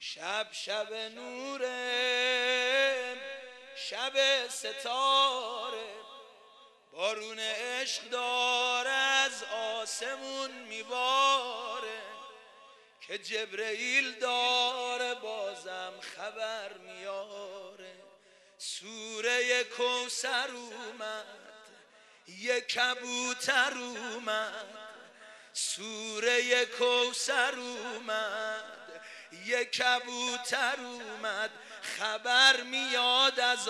شب شب نوره، شب ستاره، بارون عشق داره از آسمون میباره، که جبرئیل داره بازم خبر میاره. سوره کوثر اومد، یک کبوتر اومد. سوره کوثر اومد، یک کبوتر اومد. خبر میاد از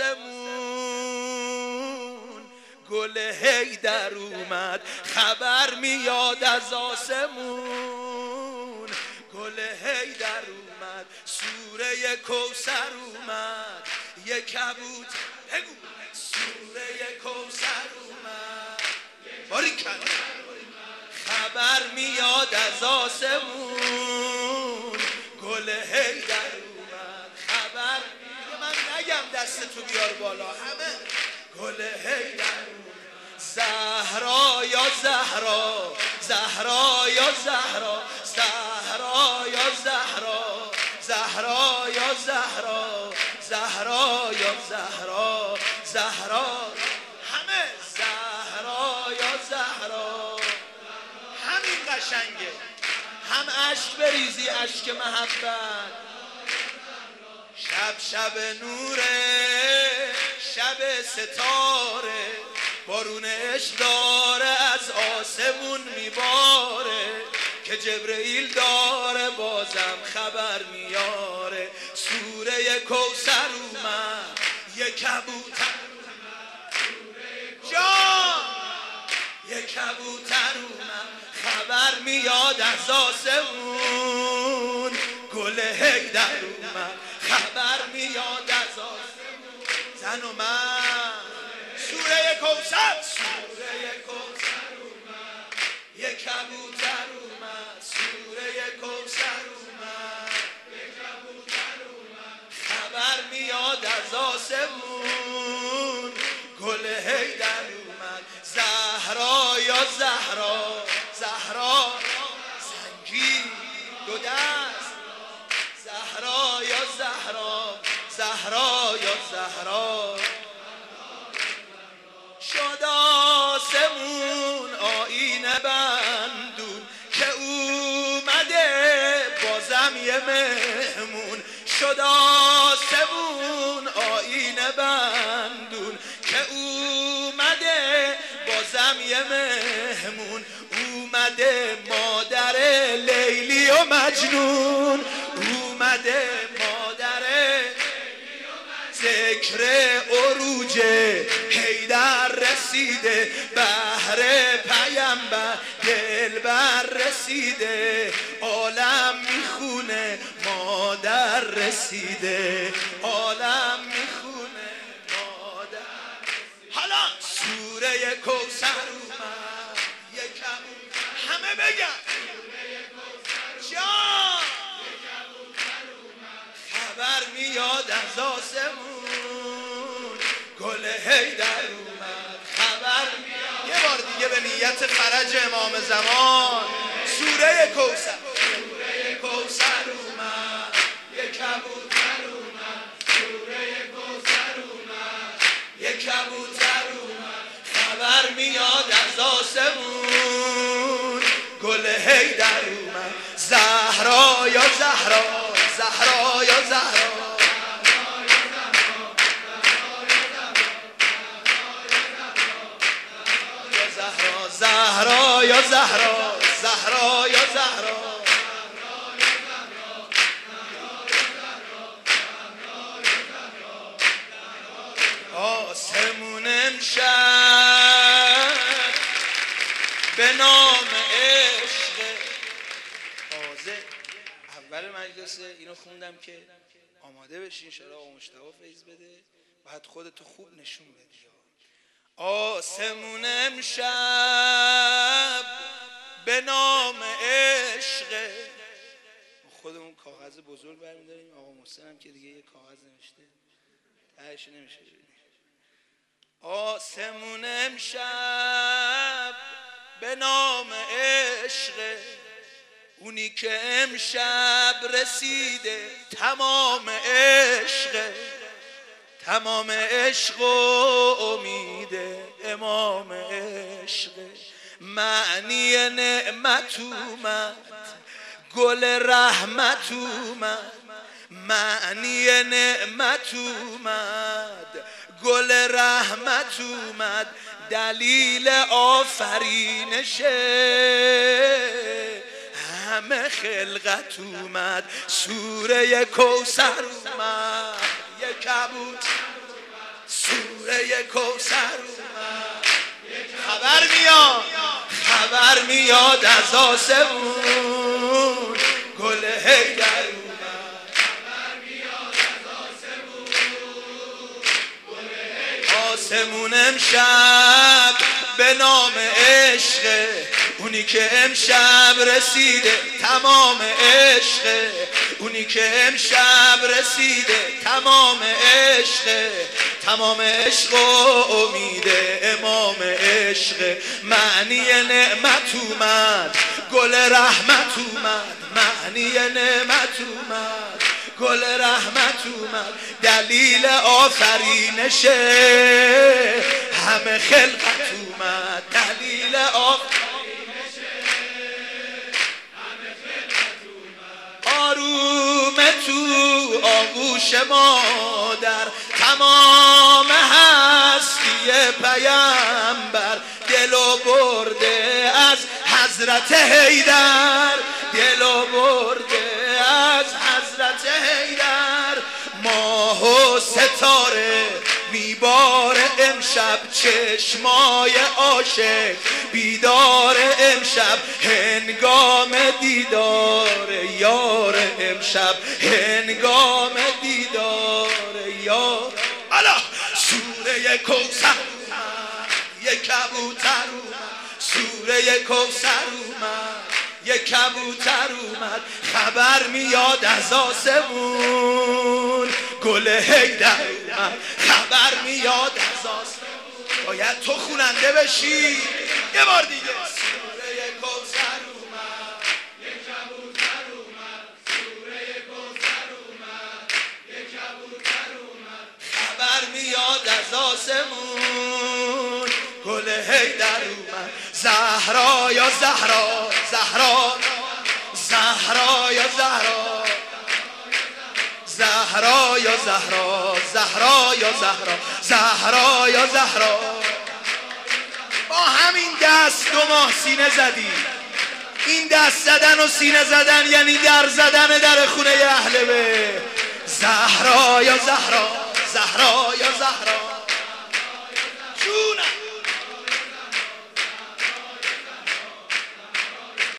آسمون، گل حیدر اومد. خبر میاد از آسمون، گل حیدر اومد. سوره کوثر اومد، یک کبوتر. بگو سوره کوثر اومد، باریکلا. خبر میاد از آسمون، گل حیدر اومد. خبر من نگم دستتو بیار بالا، همه گل حیدر اومد. زهرا یا زهرا، زهرا یا زهرا، زهرا یا زهرا، زهرا یا زهرا، زهرا یا زهرا، زهرا. همه زهرا یا زهرا. همین قشنگه، هم عشق بریزی، عشق محبت. شب شب نوره، شب ستاره، بارون عشق داره از آسمون میباره، که جبرئیل داره بازم خبر میاره. سوره کوثر اومد، یک کبوتر جان، یک کبوتر اومد. خبر میاد از آسمون، گل حیدر اومد. خبر میاد از آسمون. زن و من سوره کوثر، سوره کوثر اومد، یک کبوتر اومد. سوره کوثر اومد، یک کبوتر اومد. خبر میاد از آسمون، گل حیدر اومد. زهرا یا زهرا، زهرا سنگی دو دست. زهرا یا زهرا، زهرا یا زهرا. شد آسمون آینه بندون، که اومده بازم یه مهمون. شد آسمون آینه بندون، که اومده بازم یه مهمون. اومده مادر لیلی و مجنون، اومده مادر ذکر عروج حیدر رسیده. بهر پیامبر دلبر رسیده، عالم میخونه مادر رسیده، عالم میخونه مادر. حالا سوره کوثر اومد، یکم همه بگن جان. خبر میاد از آسمون، گل حیدر اومد. خبر میاد. یه بار دیگه به نیت فرج امام زمان. سوره کوثر، سوره کوثر اومد، یک کبوتر اومد. سوره کوثر اومد، یک کبوتر اومد. خبر میاد از آسمون، گل حیدر اومد. زهرا یا زهرا، زهرا یا زهرا، زهرا یا زهرا، زهرا یا زهرا. آسمون امشب به نام عشق تازه. اول مجلس اینو خوندم که آماده بشین، انشاءالله آقا مجتبی فیض بده، بعد خودتو خوب نشون بدی. آسمون امشب به نام عشق. خودمون کاغذ بزرگ برمی‌داریم، آقا محسن هم که دیگه یه کاغذ نوشته تهش نمیشه ببینی. آسمون امشب به نام عشق، اونی که امشب رسیده تمام عشق، تمام عشق و امید امام عشق. معنی نعمت اومد، گل رحمت اومد، معنی نعمت اومد، گل رحمت اومد، دلیل آفرینشه همه خلقت اومد. سوره کوثر اومد، یک کبوت سوره کوثر اومد. خبر میاد از آسمون، گل حیدر اومد. خبر میاد از آسمون، گل حیدر. آسمون امشب به نام عشق، اونی که امشب رسیده تمام عشق، اونی که امشب رسیده تمام عشق، تمام عشق و امید امام عشق. معنی نعمت اومد، گل رحمت اومد، معنی نعمت اومد، گل رحمت اومد، دلیل آفرینشه همه خلقت اومد، دلیل آفرینشه همه خلقت اومد. آروم تو آغوش مادر، تمام هستی پیامبر، دلو برده از حضرت حیدر، دلو برده از حضرت حیدر. ماه و ستاره میباره امشب، چشمای عاشق بیدار امشب، هنگام دیدار یار امشب، هنگام دیدار یار. الله سوره کوثر اومد، یک کبوتر اومد، سوره کوثر اومد، یک کبوتر اومد. خبر میاد از آسمون، گل حیدر اومد. خبر میاد از آسمون، باید تو خواننده بشی یه بار دیگه. سوره کوثر اومد، یک کبوتر اومد، سوره کوثر اومد، یک کبوتر اومد. خبر میاد از آسمون، گل حیدر اومد. زهرا یا زهرا، زهرا زهرا یا زهرا، زهرا یا زهرا، زهرا یا زهرا، زهرا یا زهرا. با همین دست 2 ماه سینه زدی. این دست زدن و سینه زدن یعنی در زدن در خونه اهل بیت. زهرا یا زهرا، زهرا یا زهرا.